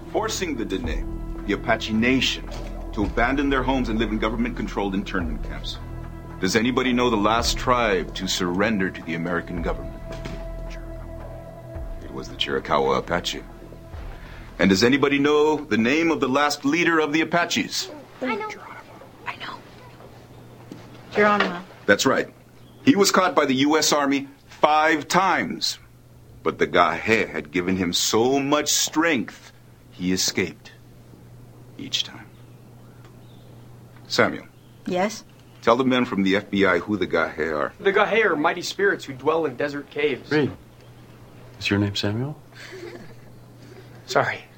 forcing the Dene, the Apache Nation, to abandon their homes and live in government-controlled internment camps. Does anybody know the last tribe to surrender to the American government? It was the Chiricahua Apache. And does anybody know the name of the last leader of the Apaches? I know. Geronimo. That's right. He was caught by the U.S. Army 5 times. But the Gahe had given him so much strength, he escaped. Each time. Samuel. Yes? Tell the men from the FBI who the Gahe are. The Gahe are mighty spirits who dwell in desert caves. Reed, is your name Samuel? Sorry.